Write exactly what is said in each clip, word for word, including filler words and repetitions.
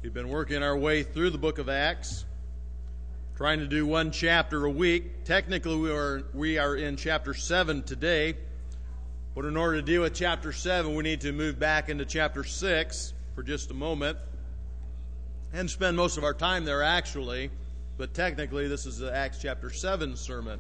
We've been working our way through the book of Acts, trying to do one chapter a week. Technically, we are, we are in chapter seven today, but in order to deal with chapter seven, we need to move back into chapter six for just a moment and spend most of our time there, actually, but technically, this is the Acts chapter seven sermon.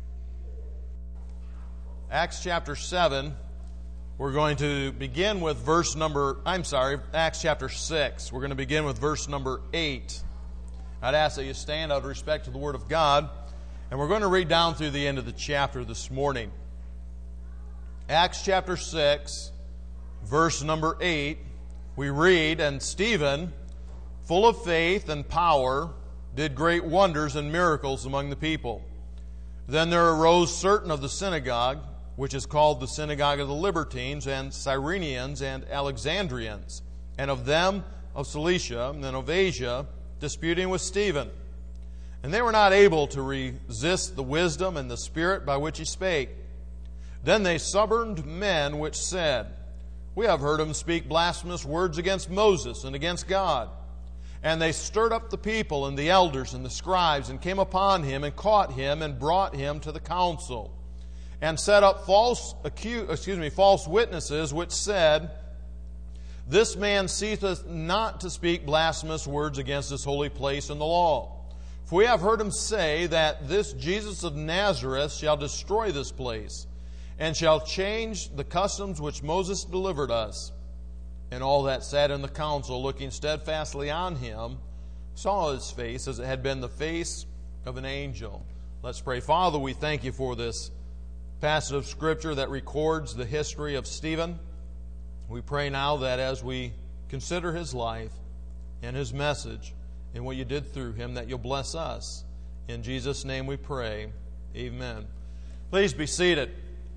Acts chapter seven. We're going to begin with verse number, I'm sorry, Acts chapter six. We're going to begin with verse number eight. I'd ask that you stand out of respect to the Word of God, and we're going to read down through the end of the chapter this morning. Acts chapter six, verse number eight, we read, "And Stephen, full of faith and power, did great wonders and miracles among the people. Then there arose certain of the synagogue, which is called the synagogue of the Libertines, and Cyrenians, and Alexandrians, and of them of Cilicia, and of Asia, disputing with Stephen. And they were not able to resist the wisdom and the spirit by which he spake. Then they suborned men which said, We have heard him speak blasphemous words against Moses and against God. And they stirred up the people and the elders and the scribes, and came upon him, and caught him, and brought him to the council, and set up false accuse, excuse me, false witnesses, which said, This man ceaseth not to speak blasphemous words against this holy place and the law. For we have heard him say that this Jesus of Nazareth shall destroy this place, and shall change the customs which Moses delivered us. And all that sat in the council, looking steadfastly on him, saw his face as it had been the face of an angel." Let's pray. Father, we thank you for this passage of Scripture that records the history of Stephen. We pray now that as we consider his life and his message and what you did through him, that you'll bless us. In Jesus' name we pray. Amen. Please be seated.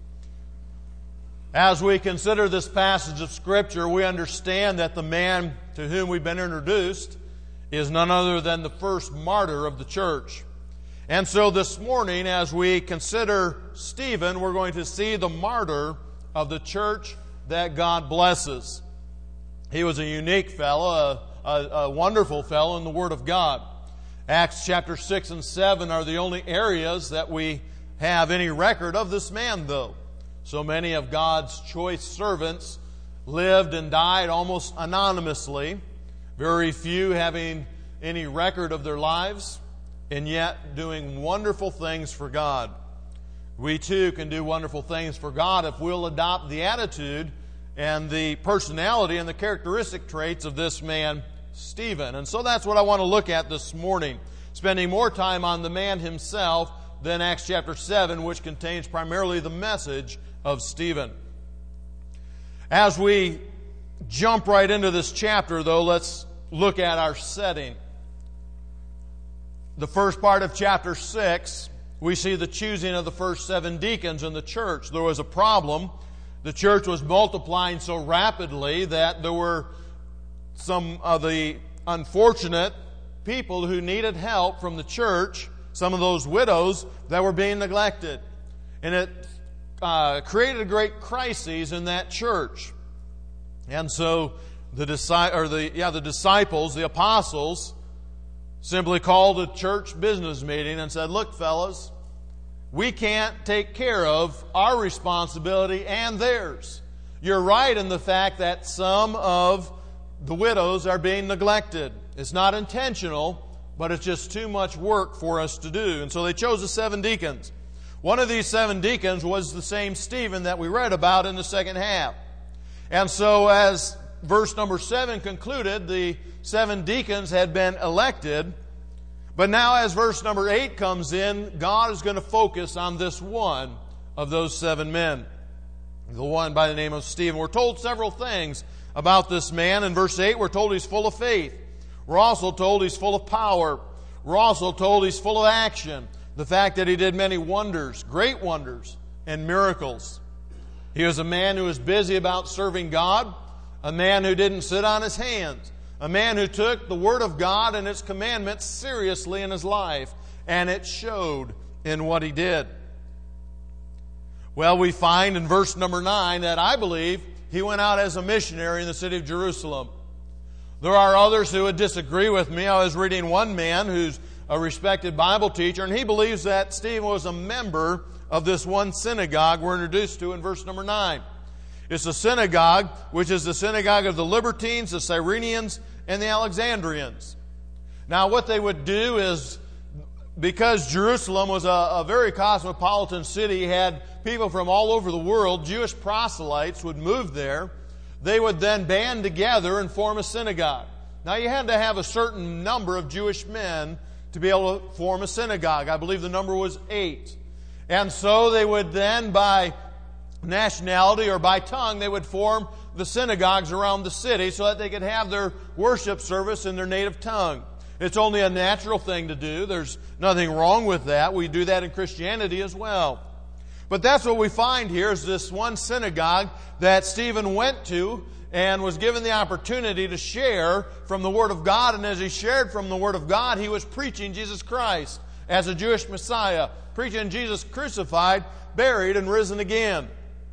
As we consider this passage of Scripture, we understand that the man to whom we've been introduced is none other than the first martyr of the church. And so this morning, as we consider Stephen, we're going to see the martyr of the church that God blesses. He was a unique fellow, a, a, a wonderful fellow in the Word of God. Acts chapter six and seven are the only areas that we have any record of this man, though. So many of God's choice servants lived and died almost anonymously, very few having any record of their lives, and yet doing wonderful things for God. We too can do wonderful things for God if we'll adopt the attitude and the personality and the characteristic traits of this man, Stephen. And so that's what I want to look at this morning, spending more time on the man himself than Acts chapter seven, which contains primarily the message of Stephen. As we jump right into this chapter, though, let's look at our setting. The first part of chapter six, we see the choosing of the first seven deacons in the church. There was a problem. The church was multiplying so rapidly that there were some of the unfortunate people who needed help from the church, some of those widows that were being neglected. And it uh, created a great crisis in that church. And so the, disi- or the, yeah, the disciples, the apostles, simply called a church business meeting and said, Look, fellas, we can't take care of our responsibility and theirs. You're right in the fact that some of the widows are being neglected. It's not intentional, but it's just too much work for us to do. And so they chose the seven deacons. One of these seven deacons was the same Stephen that we read about in the second half. And so as verse number seven concluded, the seven deacons had been elected. But now as verse number eight comes in, God is going to focus on this one of those seven men. The one by the name of Stephen. We're told several things about this man. In verse eight, we're told he's full of faith. We're also told he's full of power. We're also told he's full of action. The fact that he did many wonders, great wonders, and miracles. He was a man who was busy about serving God. A man who didn't sit on his hands. A man who took the Word of God and its commandments seriously in his life. And it showed in what he did. Well, we find in verse number nine that I believe he went out as a missionary in the city of Jerusalem. There are others who would disagree with me. I was reading one man who's a respected Bible teacher, and he believes that Stephen was a member of this one synagogue we're introduced to in verse number nine. It's a synagogue, which is the synagogue of the Libertines, the Cyrenians, and the Alexandrians. Now, what they would do is, because Jerusalem was a, a very cosmopolitan city, had people from all over the world, Jewish proselytes would move there. They would then band together and form a synagogue. Now, you had to have a certain number of Jewish men to be able to form a synagogue. I believe the number was eight. And so they would then, by nationality or by tongue, they would form the synagogues around the city so that they could have their worship service in their native tongue. It's only a natural thing to do. There's nothing wrong with that. We do that in Christianity as well. But that's what we find here is this one synagogue that Stephen went to and was given the opportunity to share from the Word of God. And as he shared from the Word of God, he was preaching Jesus Christ as a Jewish Messiah, preaching Jesus crucified, buried, and risen again.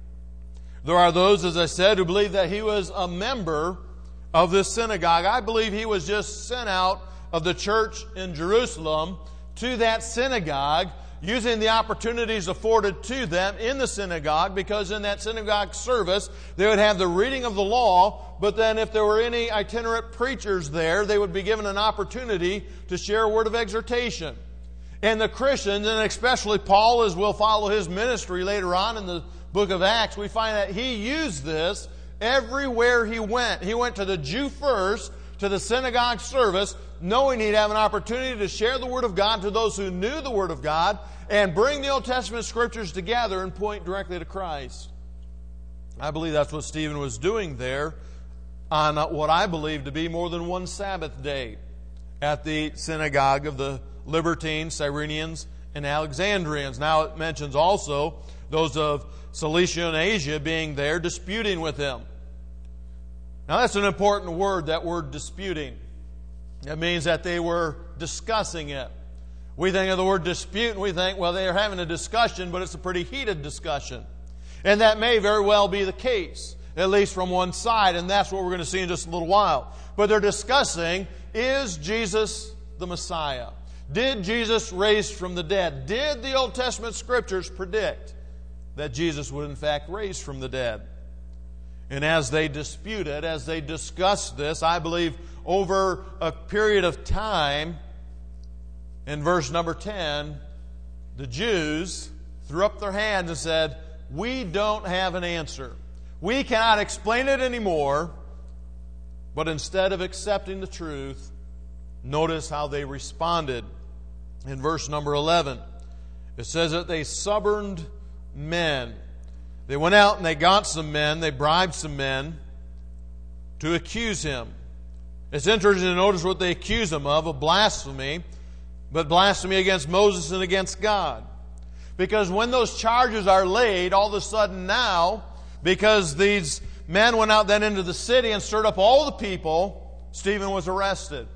There are those, as I said, who believe that he was a member of this synagogue. I believe he was just sent out of the church in Jerusalem to that synagogue, using the opportunities afforded to them in the synagogue, because in that synagogue service they would have the reading of the law, but then if there were any itinerant preachers there, they would be given an opportunity to share a word of exhortation. And the Christians, and especially Paul, as we'll follow his ministry later on in the book of Acts, we find that he used this everywhere he went. He went to the Jew first, to the synagogue service, knowing he'd have an opportunity to share the Word of God to those who knew the Word of God and bring the Old Testament Scriptures together and point directly to Christ. I believe that's what Stephen was doing there on what I believe to be more than one Sabbath day at the synagogue of the Libertines, Cyrenians, and Alexandrians. Now it mentions also those of Cilicia and Asia being there disputing with him. Now that's an important word, that word disputing. It means that they were discussing it. We think of the word dispute and we think, well, they're having a discussion, but it's a pretty heated discussion. And that may very well be the case, at least from one side, and that's what we're going to see in just a little while. But they're discussing, is Jesus the Messiah? Did Jesus raise from the dead? Did the Old Testament Scriptures predict that Jesus would in fact raise from the dead? And as they disputed, as they discussed this, I believe over a period of time, in verse number ten, the Jews threw up their hands and said, we don't have an answer. We cannot explain it anymore. But instead of accepting the truth, notice how they responded. In verse number eleven, it says that they suborned men. They went out and they got some men, they bribed some men to accuse him. It's interesting to notice what they accuse him of, of blasphemy, but blasphemy against Moses and against God. Because when those charges are laid, all of a sudden now, because these men went out then into the city and stirred up all the people, Stephen was arrested.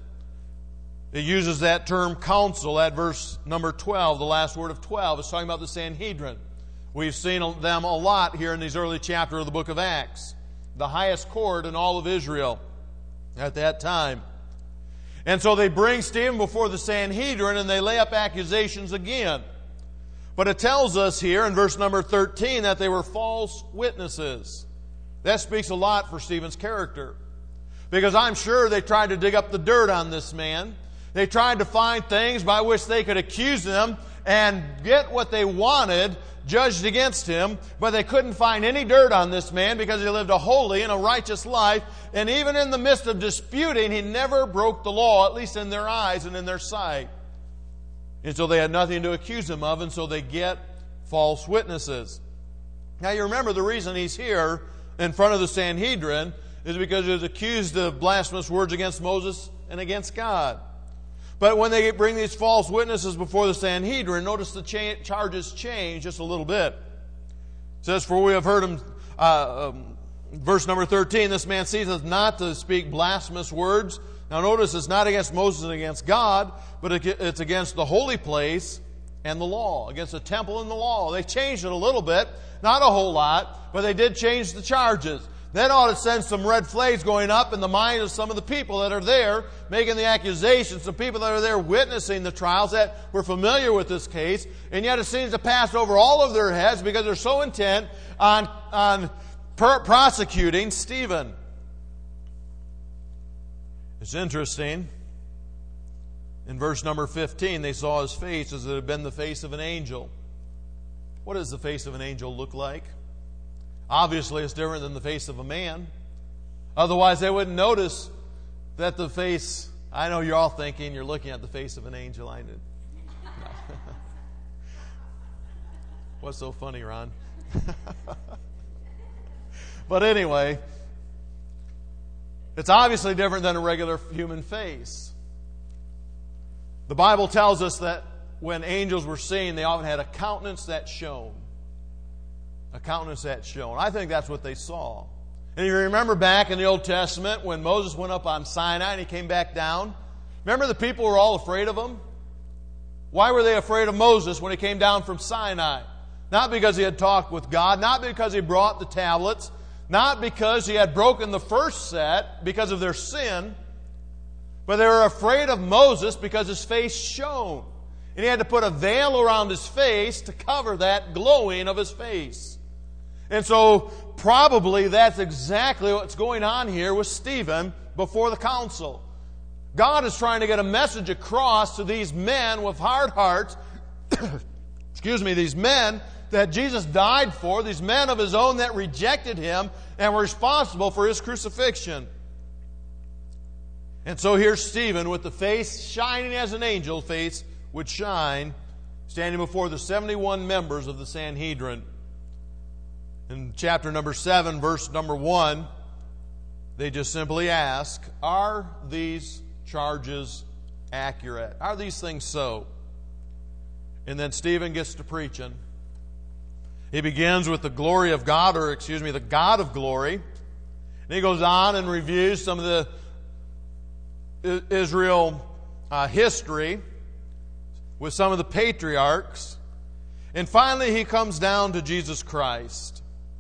It uses that term council at verse number twelve, the last word of twelve. It's talking about the Sanhedrin. We've seen them a lot here in these early chapters of the book of Acts. The highest court in all of Israel at that time. And so they bring Stephen before the Sanhedrin and they lay up accusations again. But it tells us here in verse number thirteen that they were false witnesses. That speaks a lot for Stephen's character. Because I'm sure they tried to dig up the dirt on this man. They tried to find things by which they could accuse him and get what they wanted judged against him, but they couldn't find any dirt on this man because he lived a holy and a righteous life, and even in the midst of disputing, he never broke the law, at least in their eyes and in their sight. And so they had nothing to accuse him of, and so they get false witnesses. Now you remember the reason he's here in front of the Sanhedrin is because he was accused of blasphemous words against Moses and against God. But when they bring these false witnesses before the Sanhedrin, notice the cha- charges change just a little bit. It says, for we have heard him, uh, um, verse number thirteen, this man ceases not to speak blasphemous words. Now notice it's not against Moses and against God, but it's against the holy place and the law, against the temple and the law. They changed it a little bit, not a whole lot, but they did change the charges. That ought to send some red flags going up in the minds of some of the people that are there making the accusations, some people that are there witnessing the trials that were familiar with this case, and yet it seems to pass over all of their heads because they're so intent on, on per- prosecuting Stephen. It's interesting. In verse number fifteen, they saw his face as it had been the face of an angel. What does the face of an angel look like? Obviously, it's different than the face of a man. Otherwise, they wouldn't notice that the face... I know you're all thinking you're looking at the face of an angel. I did. No. What's so funny, Ron? But anyway, it's obviously different than a regular human face. The Bible tells us that when angels were seen, they often had a countenance that shone. A countenance that shone. I think that's what they saw. And you remember back in the Old Testament when Moses went up on Sinai and he came back down? Remember the people were all afraid of him? Why were they afraid of Moses when he came down from Sinai? Not because he had talked with God, not because he brought the tablets, not because he had broken the first set because of their sin, but they were afraid of Moses because his face shone. And he had to put a veil around his face to cover that glowing of his face. And so probably that's exactly what's going on here with Stephen before the council. God is trying to get a message across to these men with hard hearts, excuse me, these men that Jesus died for, these men of his own that rejected him and were responsible for his crucifixion. And so here's Stephen with the face shining as an angel face would shine, standing before the seventy-one members of the Sanhedrin. In chapter number seven, verse number one, they just simply ask, are these charges accurate? Are these things so? And then Stephen gets to preaching. He begins with the glory of God, or excuse me, the God of glory. And he goes on and reviews some of the Israel uh, history with some of the patriarchs. And finally he comes down to Jesus Christ.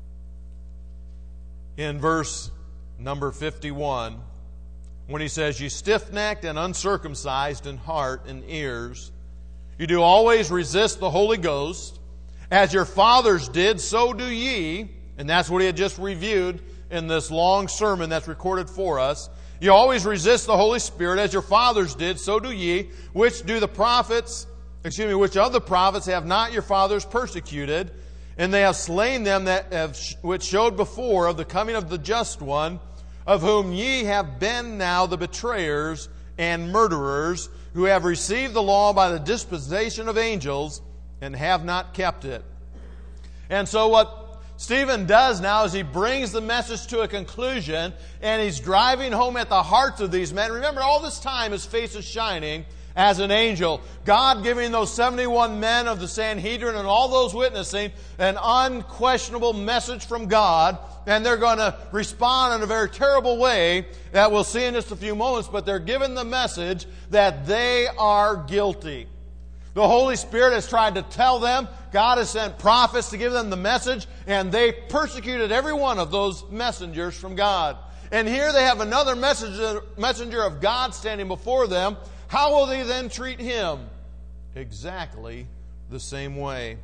In verse number fifty-one, when he says, "You stiff-necked and uncircumcised in heart and ears, you do always resist the Holy Ghost. As your fathers did, so do ye." And that's what he had just reviewed in this long sermon that's recorded for us. "You always resist the Holy Spirit, as your fathers did, so do ye. Which do the prophets, excuse me, which of the prophets have not your fathers persecuted? And they have slain them that have, which showed before of the coming of the just one, of whom ye have been now the betrayers and murderers, who have received the law by the dispensation of angels, and have not kept it." And so what Stephen does now is he brings the message to a conclusion, and he's driving home at the hearts of these men. Remember, all this time his face is shining as an angel. God giving those seventy-one men of the Sanhedrin and all those witnessing an unquestionable message from God, and they're going to respond in a very terrible way that we'll see in just a few moments, but they're given the message that they are guilty. The Holy Spirit has tried to tell them. God has sent prophets to give them the message, and they persecuted every one of those messengers from God. And here they have another messenger, messenger of God standing before them. How will they then treat him? Exactly the same way.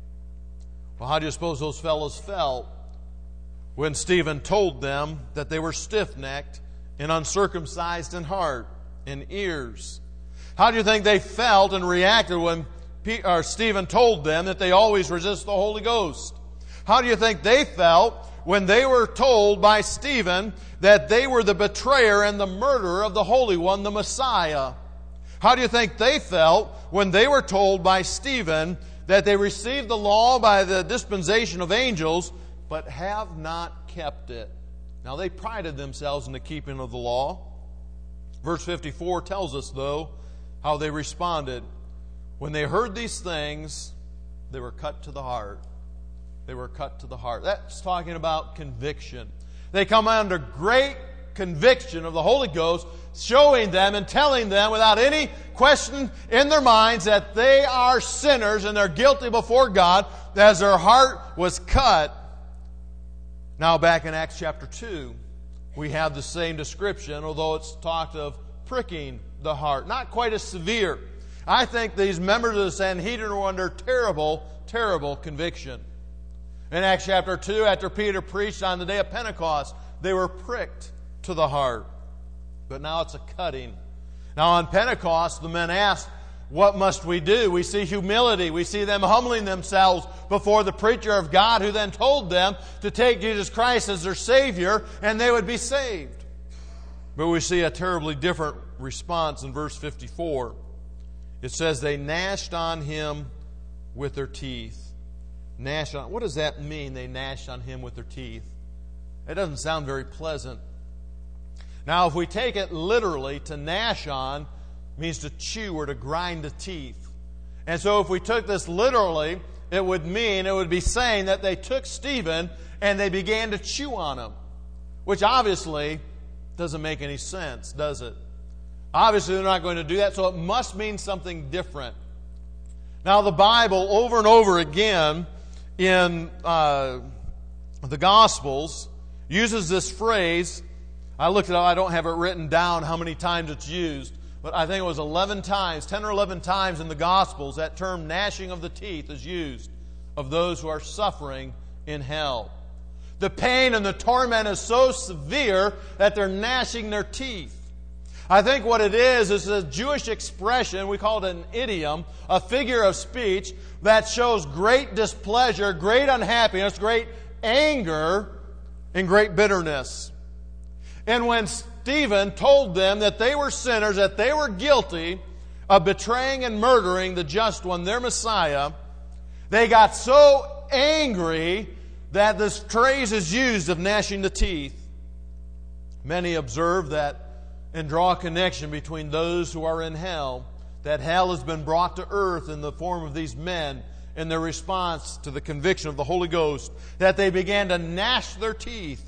Well, how do you suppose those fellows felt when Stephen told them that they were stiff-necked and uncircumcised in heart and ears? How do you think they felt and reacted when P- or Stephen told them that they always resist the Holy Ghost? How do you think they felt when they were told by Stephen that they were the betrayer and the murderer of the Holy One, the Messiah? How do you think they felt when they were told by Stephen that they received the law by the dispensation of angels, but have not kept it? Now, they prided themselves in the keeping of the law. Verse fifty-four tells us, though, how they responded. When they heard these things, they were cut to the heart. They were cut to the heart. That's talking about conviction. They come under great conviction of the Holy Ghost, showing them and telling them without any question in their minds that they are sinners and they're guilty before God, as their heart was cut. Now back in Acts chapter two, we have the same description, although it's talked of pricking the heart. Not quite as severe. I think these members of the Sanhedrin were under terrible, terrible conviction. In Acts chapter two, after Peter preached on the day of Pentecost, they were pricked to the heart. But now it's a cutting. Now on Pentecost, the men asked, what must we do? We see humility. We see them humbling themselves before the preacher of God, who then told them to take Jesus Christ as their Savior and they would be saved. But we see a terribly different response in verse fifty-four. It says they gnashed on him with their teeth. Gnash on. What does that mean, they gnashed on him with their teeth? It doesn't sound very pleasant. Now, if we take it literally, to gnash on means to chew or to grind the teeth. And so if we took this literally, it would mean, it would be saying that they took Stephen and they began to chew on him. Which obviously doesn't make any sense, does it? Obviously they're not going to do that, so it must mean something different. Now the Bible, over and over again in uh, the Gospels, uses this phrase. I looked it up, I don't have it written down how many times it's used. But I think it was eleven times, ten or eleven times in the Gospels, that term gnashing of the teeth is used of those who are suffering in hell. The pain and the torment is so severe that they're gnashing their teeth. I think what it is is a Jewish expression, we call it an idiom, a figure of speech that shows great displeasure, great unhappiness, great anger, and great bitterness. And when Stephen told them that they were sinners, that they were guilty of betraying and murdering the just one, their Messiah, they got so angry that this phrase is used of gnashing the teeth. Many observe that and draw a connection between those who are in hell, that hell has been brought to earth in the form of these men in their response to the conviction of the Holy Ghost, that they began to gnash their teeth.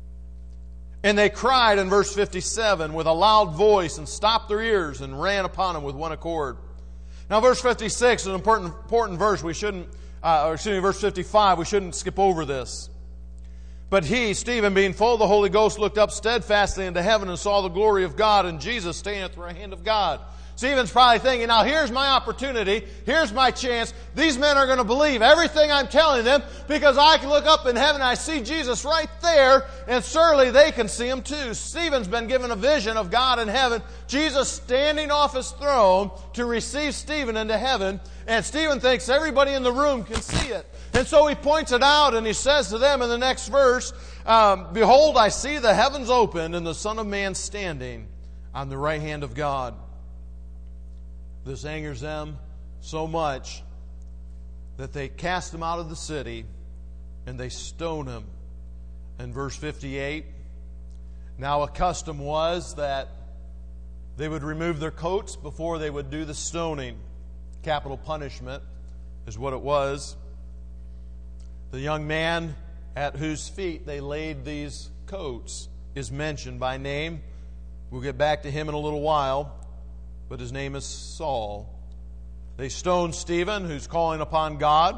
And they cried in verse fifty-seven with a loud voice and stopped their ears and ran upon him with one accord. Now verse fifty-six is an important, important verse. We shouldn't, uh, or excuse me, verse fifty-five, we shouldn't skip over this. But he, Stephen, being full of the Holy Ghost, looked up steadfastly into heaven and saw the glory of God and Jesus standing at the right hand of God. Stephen's probably thinking, now here's my opportunity, here's my chance. These men are going to believe everything I'm telling them because I can look up in heaven and I see Jesus right there, and certainly they can see him too. Stephen's been given a vision of God in heaven, Jesus standing off his throne to receive Stephen into heaven, and Stephen thinks everybody in the room can see it. And so he points it out and he says to them in the next verse, um, behold, I see the heavens opened and the Son of Man standing on the right hand of God. This angers them so much that they cast him out of the city and they stone him. In verse fifty-eight, now a custom was that they would remove their coats before they would do the stoning. Capital punishment is what it was. The young man at whose feet they laid these coats is mentioned by name. We'll get back to him in a little while. But his name is Saul. They stoned Stephen, who's calling upon God,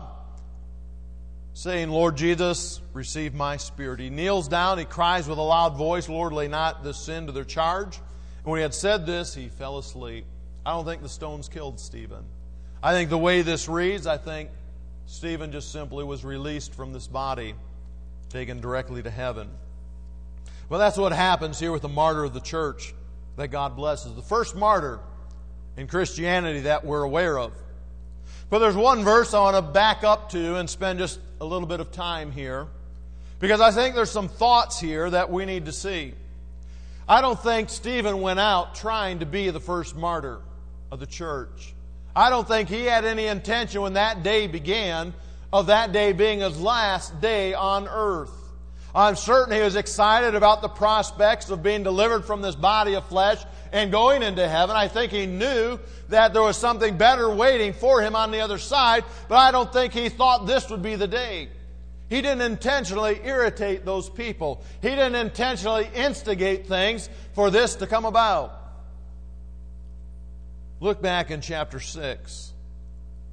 saying, Lord Jesus, receive my spirit. He kneels down, he cries with a loud voice, Lord, lay not this sin to their charge. And when he had said this, he fell asleep. I don't think the stones killed Stephen. I think the way this reads, I think Stephen just simply was released from this body, taken directly to heaven. Well, that's what happens here with the martyr of the church that God blesses. The first martyr in Christianity that we're aware of. But there's one verse I want to back up to and spend just a little bit of time here, because I think there's some thoughts here that we need to see. I don't think Stephen went out trying to be the first martyr of the church. I don't think he had any intention when that day began of that day being his last day on earth. I'm certain he was excited about the prospects of being delivered from this body of flesh and going into heaven. I think he knew that there was something better waiting for him on the other side, but I don't think he thought this would be the day. He didn't intentionally irritate those people. He didn't intentionally instigate things for this to come about. Look back in chapter six,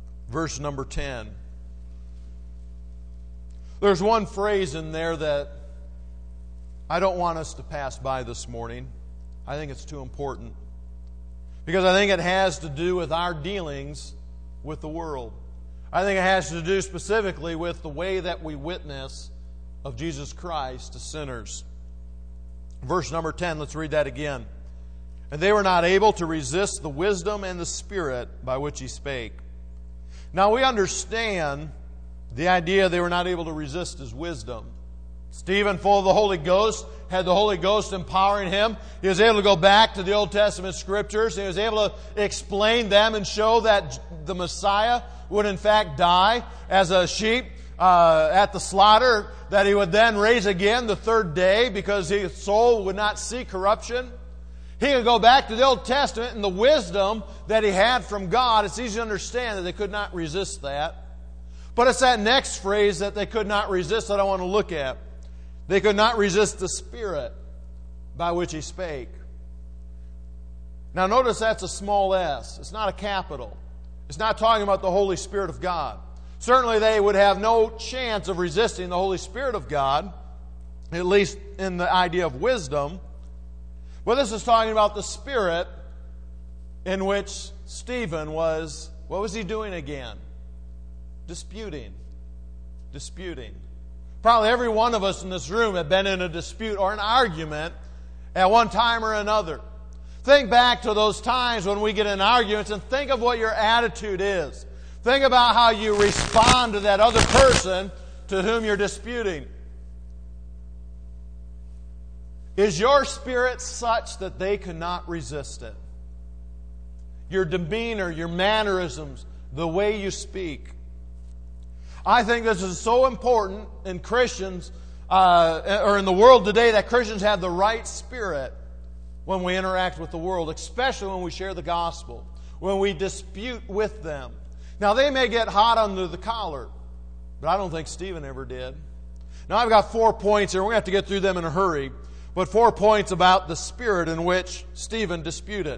verse number ten. There's one phrase in there that I don't want us to pass by this morning. I think it's too important. Because I think it has to do with our dealings with the world. I think it has to do specifically with the way that we witness of Jesus Christ to sinners. Verse number ten, let's read that again. And they were not able to resist the wisdom and the Spirit by which He spake. Now we understand the idea they were not able to resist His wisdom. Stephen, full of the Holy Ghost, had the Holy Ghost empowering him. He was able to go back to the Old Testament Scriptures. He was able to explain them and show that the Messiah would in fact die as a sheep uh, at the slaughter, that He would then raise again the third day because His soul would not see corruption. He could go back to the Old Testament and the wisdom that he had from God. It's easy to understand that they could not resist that. But it's that next phrase that they could not resist that I want to look at. They could not resist the Spirit by which He spake. Now notice that's a small s. It's not a capital. It's not talking about the Holy Spirit of God. Certainly they would have no chance of resisting the Holy Spirit of God, at least in the idea of wisdom. But this is talking about the Spirit in which Stephen was, what was he doing again? Disputing. Disputing. Probably every one of us in this room have been in a dispute or an argument at one time or another. Think back to those times when we get in arguments and think of what your attitude is. Think about how you respond to that other person to whom you're disputing. Is your spirit such that they cannot resist it? Your demeanor, your mannerisms, the way you speak. I think this is so important in Christians, uh, or in the world today, that Christians have the right spirit when we interact with the world, especially when we share the gospel, when we dispute with them. Now, they may get hot under the collar, but I don't think Stephen ever did. Now, I've got four points here. We're going to have to get through them in a hurry, but four points about the spirit in which Stephen disputed.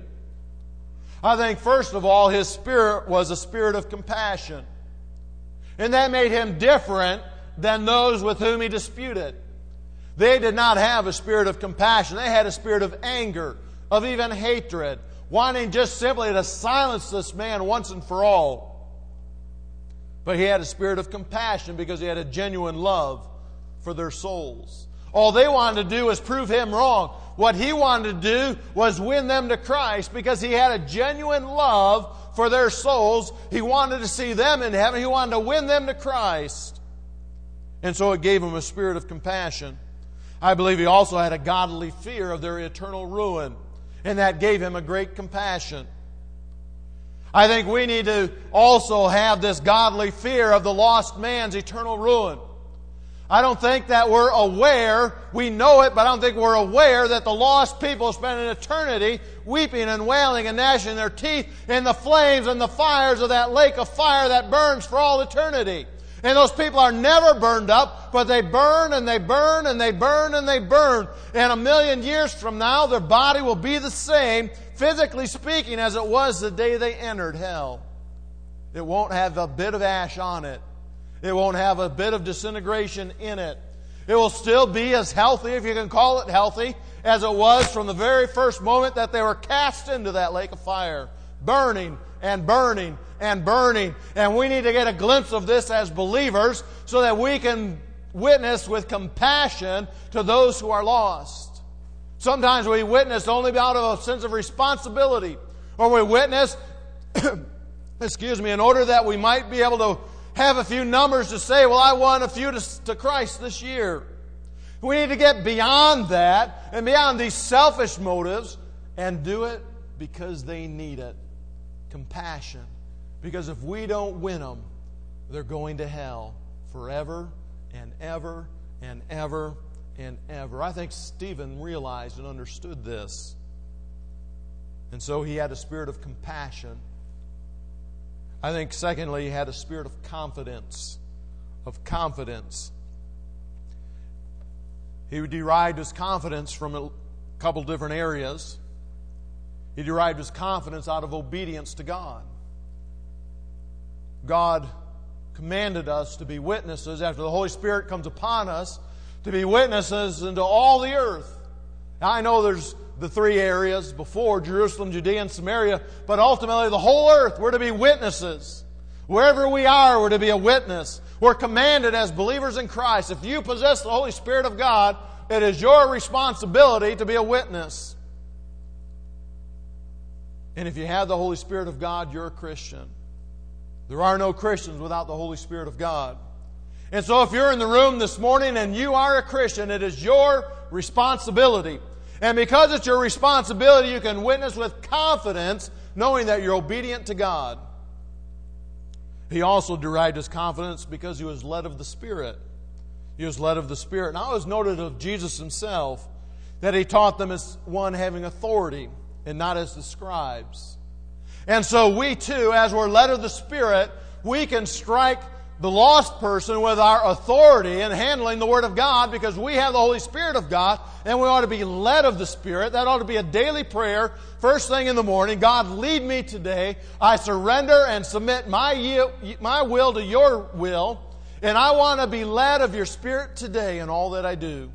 I think, first of all, his spirit was a spirit of compassion. And that made him different than those with whom he disputed. They did not have a spirit of compassion. They had a spirit of anger, of even hatred, wanting just simply to silence this man once and for all. But he had a spirit of compassion because he had a genuine love for their souls. All they wanted to do was prove him wrong. What he wanted to do was win them to Christ because he had a genuine love for their souls. He wanted to see them in heaven. He wanted to win them to Christ. And so it gave him a spirit of compassion. I believe he also had a godly fear of their eternal ruin. And that gave him a great compassion. I think we need to also have this godly fear of the lost man's eternal ruin. I don't think that we're aware, we know it, but I don't think we're aware that the lost people spend an eternity weeping and wailing and gnashing their teeth in the flames and the fires of that lake of fire that burns for all eternity. And those people are never burned up, but they burn and they burn and they burn and they burn. And a million years from now, their body will be the same, physically speaking, as it was the day they entered hell. It won't have a bit of ash on it. It won't have a bit of disintegration in it. It will still be as healthy, if you can call it healthy, as it was from the very first moment that they were cast into that lake of fire. Burning and burning and burning. And we need to get a glimpse of this as believers so that we can witness with compassion to those who are lost. Sometimes we witness only out of a sense of responsibility. Or we witness, excuse me, in order that we might be able to have a few numbers to say, well, I won a few to, to Christ this year. We need to get beyond that and beyond these selfish motives and do it because they need it. Compassion. Because if we don't win them, they're going to hell forever and ever and ever and ever. I think Stephen realized and understood this. And so he had a spirit of compassion. I think, secondly, he had a spirit of confidence. Of confidence. He derived his confidence from a couple different areas. He derived his confidence out of obedience to God. God commanded us to be witnesses after the Holy Spirit comes upon us to be witnesses into all the earth. Now, I know there's the three areas before, Jerusalem, Judea, and Samaria, but ultimately the whole earth, we're to be witnesses. Wherever we are, we're to be a witness. We're commanded as believers in Christ. If you possess the Holy Spirit of God, it is your responsibility to be a witness. And if you have the Holy Spirit of God, you're a Christian. There are no Christians without the Holy Spirit of God. And so if you're in the room this morning and you are a Christian, it is your responsibility. And because it's your responsibility, you can witness with confidence, knowing that you're obedient to God. He also derived his confidence because he was led of the Spirit. He was led of the Spirit. Now it was noted of Jesus himself that he taught them as one having authority and not as the scribes. And so we too, as we're led of the Spirit, we can strike the lost person with our authority in handling the Word of God because we have the Holy Spirit of God and we ought to be led of the Spirit. That ought to be a daily prayer. First thing in the morning, God, lead me today. I surrender and submit my, my will to your will, and I want to be led of your Spirit today in all that I do.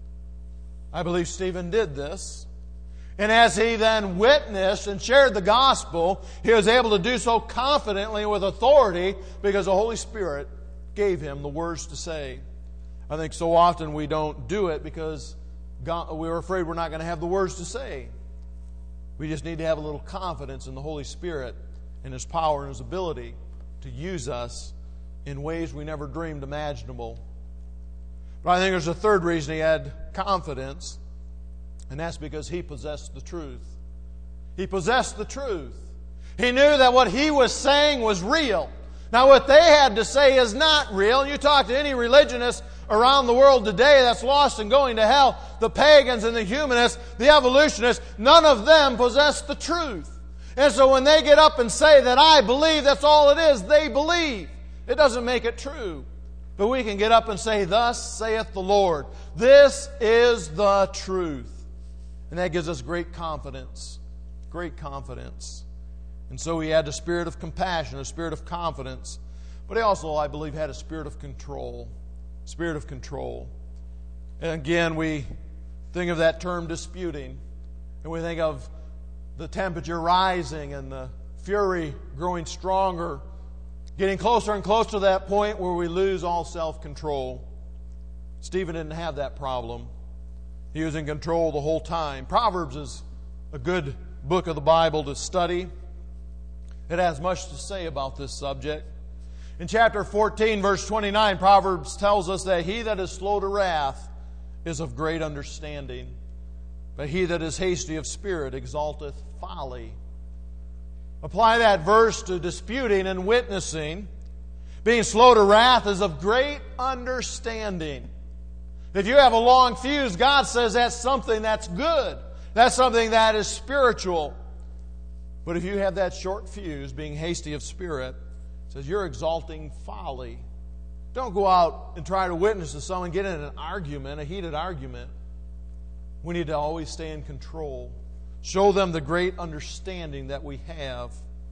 I believe Stephen did this. And as he then witnessed and shared the gospel, he was able to do so confidently with authority because the Holy Spirit gave him the words to say. I think so often we don't do it because God, we're afraid we're not going to have the words to say. We just need to have a little confidence in the Holy Spirit and His power and His ability to use us in ways we never dreamed imaginable. But I think there's a third reason he had confidence. And that's because he possessed the truth. He possessed the truth. He knew that what he was saying was real. Now what they had to say is not real. You talk to any religionist around the world today that's lost and going to hell, the pagans and the humanists, the evolutionists, none of them possess the truth. And so when they get up and say that I believe, that's all it is, they believe. It doesn't make it true. But we can get up and say, thus saith the Lord. This is the truth. And that gives us great confidence. Great confidence. And so he had a spirit of compassion, a spirit of confidence. But he also, I believe, had a spirit of control. Spirit of control. And again, we think of that term disputing. And we think of the temperature rising and the fury growing stronger. Getting closer and closer to that point where we lose all self-control. Stephen didn't have that problem. He was in control the whole time. Proverbs is a good book of the Bible to study. It has much to say about this subject. In chapter fourteen, verse twenty-nine, Proverbs tells us that he that is slow to wrath is of great understanding, but he that is hasty of spirit exalteth folly. Apply that verse to disputing and witnessing. Being slow to wrath is of great understanding. If you have a long fuse, God says that's something that's good. That's something that is spiritual. But if you have that short fuse, being hasty of spirit, it says you're exalting folly. Don't go out and try to witness to someone, get in an argument, a heated argument. We need to always stay in control. Show them the great understanding that we have.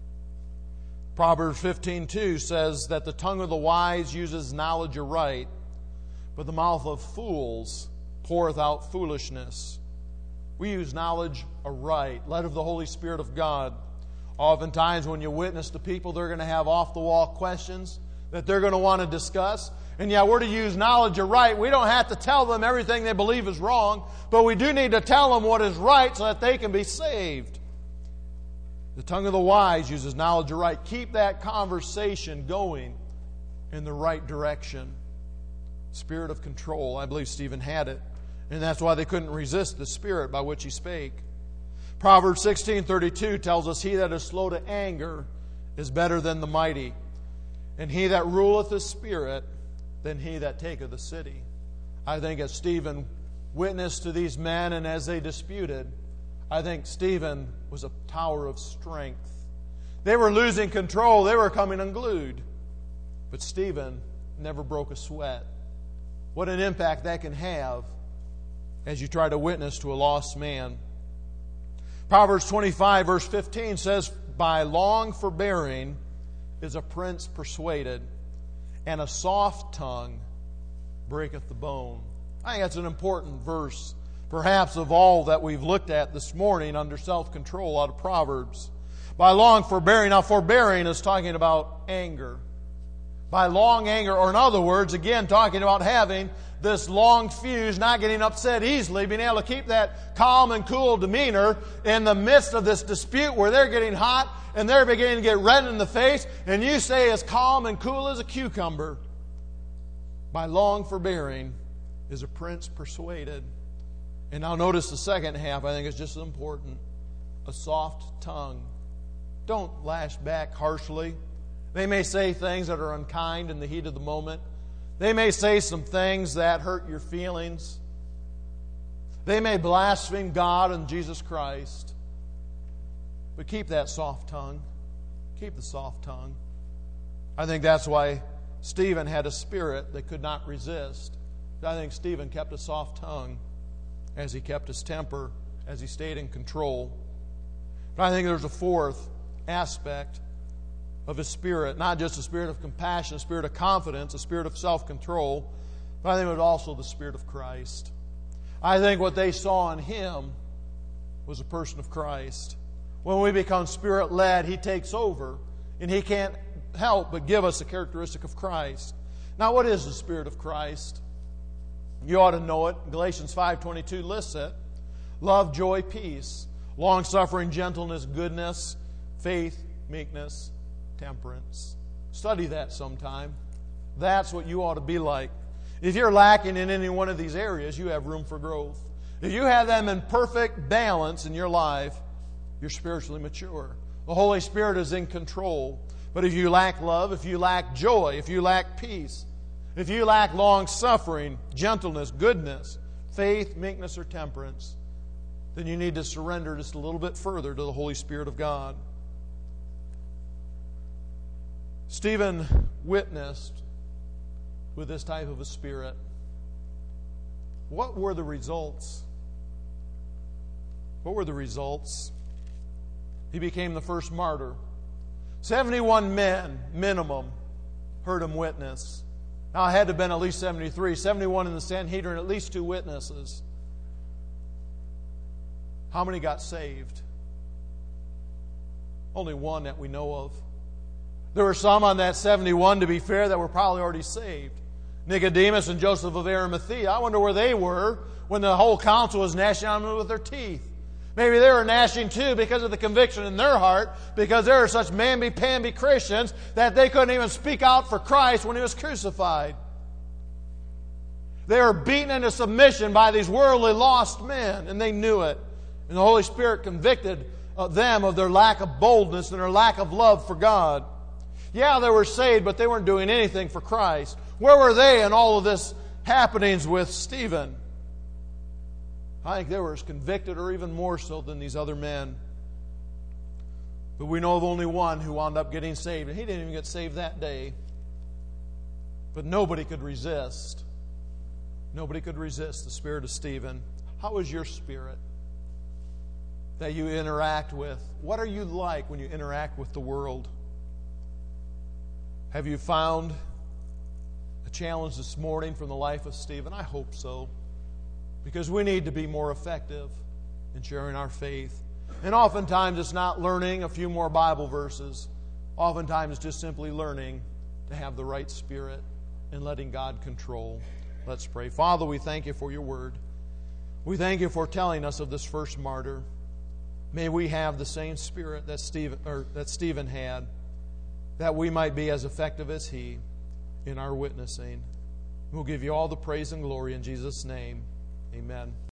Proverbs fifteen two says that the tongue of the wise uses knowledge aright, but the mouth of fools poureth out foolishness. We use knowledge aright, led of the Holy Spirit of God. Oftentimes when you witness to people, they're going to have off-the-wall questions that they're going to want to discuss. And yeah, we're to use knowledge aright. We don't have to tell them everything they believe is wrong, but we do need to tell them what is right so that they can be saved. The tongue of the wise uses knowledge aright. Keep that conversation going in the right direction. Spirit of control. I believe Stephen had it. And that's why they couldn't resist the spirit by which he spake. Proverbs sixteen thirty-two tells us, he that is slow to anger is better than the mighty, and he that ruleth the spirit than he that taketh the city. I think as Stephen witnessed to these men and as they disputed, I think Stephen was a tower of strength. They were losing control. They were coming unglued. But Stephen never broke a sweat. What an impact that can have as you try to witness to a lost man. Proverbs twenty-five verse fifteen says, by long forbearing is a prince persuaded, and a soft tongue breaketh the bone. I think that's an important verse, perhaps of all that we've looked at this morning under self-control out of Proverbs. By long forbearing. Now, forbearing is talking about anger. By long anger, or in other words, again, talking about having this long fuse, not getting upset easily, being able to keep that calm and cool demeanor in the midst of this dispute where they're getting hot and they're beginning to get red in the face, and you stay as calm and cool as a cucumber. By long forbearing is a prince persuaded. And now notice the second half, I think is just as important. A soft tongue. Don't lash back harshly. They may say things that are unkind in the heat of the moment. They may say some things that hurt your feelings. They may blaspheme God and Jesus Christ. But keep that soft tongue. Keep the soft tongue. I think that's why Stephen had a spirit that could not resist. I think Stephen kept a soft tongue as he kept his temper, as he stayed in control. But I think there's a fourth aspect of his spirit, not just a spirit of compassion, a spirit of confidence, a spirit of self-control, but I think it was also the Spirit of Christ. I think what they saw in him was a person of Christ. When we become Spirit-led, He takes over, and He can't help but give us a characteristic of Christ. Now, what is the Spirit of Christ? You ought to know it. Galatians five twenty-two lists it. Love, joy, peace, long-suffering, gentleness, goodness, faith, meekness, temperance. Study that sometime. That's what you ought to be like. If you're lacking in any one of these areas, you have room for growth. If you have them in perfect balance in your life, you're spiritually mature. The Holy Spirit is in control. But if you lack love, if you lack joy, if you lack peace, if you lack long-suffering, gentleness, goodness, faith, meekness, or temperance, then you need to surrender just a little bit further to the Holy Spirit of God. Stephen witnessed with this type of a spirit. What were the results? What were the results? He became the first martyr. seventy-one men, minimum, heard him witness. Now, it had to have been at least seventy-three. seventy-one in the Sanhedrin, at least two witnesses. How many got saved? Only one that we know of. There were some on that seventy-one, to be fair, that were probably already saved. Nicodemus and Joseph of Arimathea. I wonder where they were when the whole council was gnashing on them with their teeth. Maybe they were gnashing too because of the conviction in their heart, because there are such mamby-pamby Christians that they couldn't even speak out for Christ when He was crucified. They were beaten into submission by these worldly lost men, and they knew it. And the Holy Spirit convicted them of their lack of boldness and their lack of love for God. Yeah, they were saved, but they weren't doing anything for Christ. Where were they in all of this happenings with Stephen? I think they were as convicted or even more so than these other men. But we know of only one who wound up getting saved, and he didn't even get saved that day. But nobody could resist. Nobody could resist the spirit of Stephen. How is your spirit that you interact with? What are you like when you interact with the world? Have you found a challenge this morning from the life of Stephen? I hope so. Because we need to be more effective in sharing our faith. And oftentimes it's not learning a few more Bible verses. Oftentimes it's just simply learning to have the right spirit and letting God control. Let's pray. Father, we thank You for Your word. We thank You for telling us of this first martyr. May we have the same spirit that Stephen, or that Stephen had, that we might be as effective as he in our witnessing. We'll give You all the praise and glory in Jesus' name. Amen.